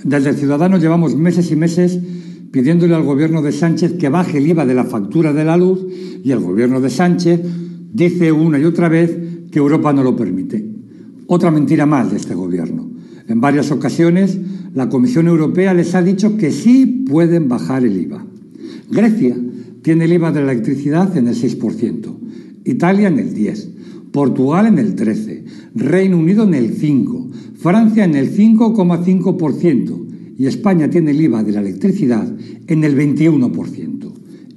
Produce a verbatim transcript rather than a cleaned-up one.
Desde Ciudadanos llevamos meses y meses pidiéndole al gobierno de Sánchez que baje el I V A de la factura de la luz y el gobierno de Sánchez dice una y otra vez que Europa no lo permite. Otra mentira más de este gobierno. En varias ocasiones la Comisión Europea les ha dicho que sí pueden bajar el I V A. Grecia tiene el I V A de la electricidad en el seis por ciento, Italia en el diez por ciento, Portugal en el trece por ciento, Reino Unido en el cinco por ciento, Francia en el cinco coma cinco por ciento y España tiene el I V A de la electricidad en el veintiuno por ciento.